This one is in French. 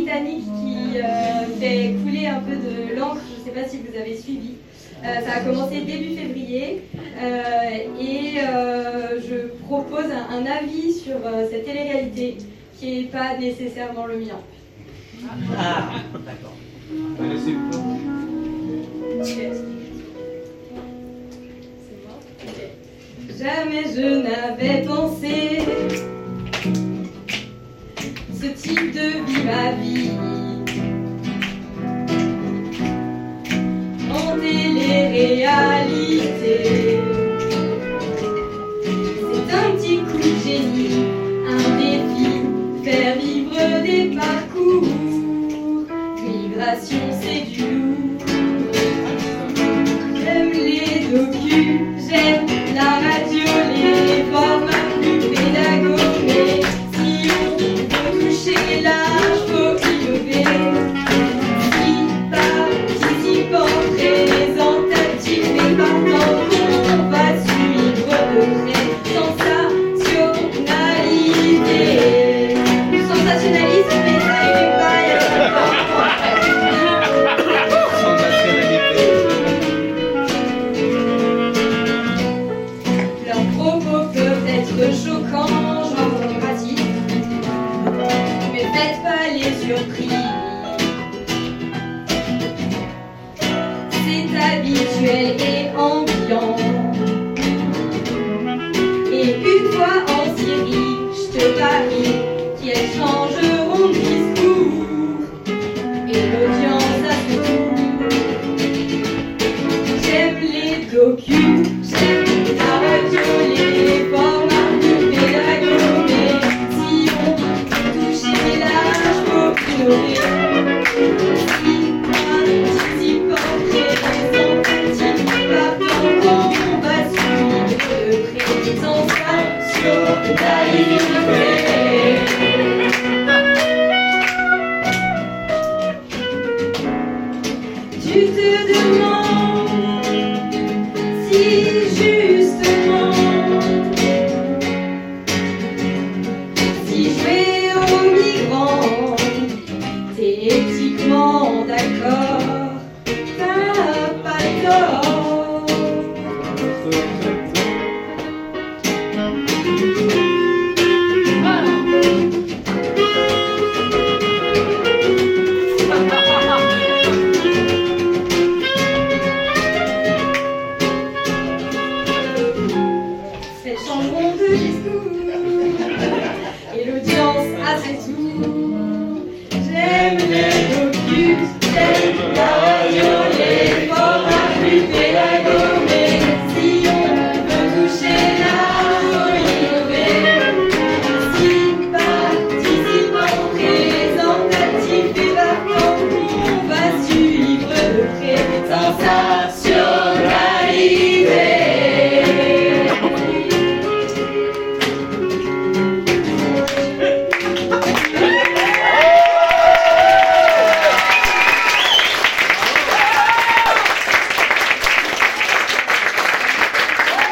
britannique qui fait couler un peu de l'encre, je ne sais pas si vous avez suivi. Ça a commencé début février et je propose un avis sur cette télé-réalité qui n'est pas nécessairement le mien. Ah, d'accord. Jamais je n'avais pensé ce type de vie, ma vie. En télé-réalité, c'est un petit coup de génie, un défi, faire vivre des parcours. Migration, c'est du lourd. J'aime les docus, j'aime la radio, les formats plus pédagogues. Mais si on veut toucher l'âge, faut innover. Si participant, représentatif et partant, on va suivre de près. Sensationnalité. Sensationnalisme, mais ça y est pas, il y a pas. Leurs propos peuvent être choquants, genre pornographiques, mais faites pas les surpris. C'est habituel et ambiant. Et une fois en Syrie, je te parie qu'elles changeront de discours. Et l'audience a ce tour. J'aime les docus, j'aime la radio, les formats plus pédagogues. Mais si on touche l'âge, faut innover. Si participant, représentatif, partant, on va suivre de près. Sensationnalité. Tu te demandes si justement, si jouer aux migrants, t'es éthiquement d'accord, t'as pas tort. Changeront de discours et l'audience a ses tours.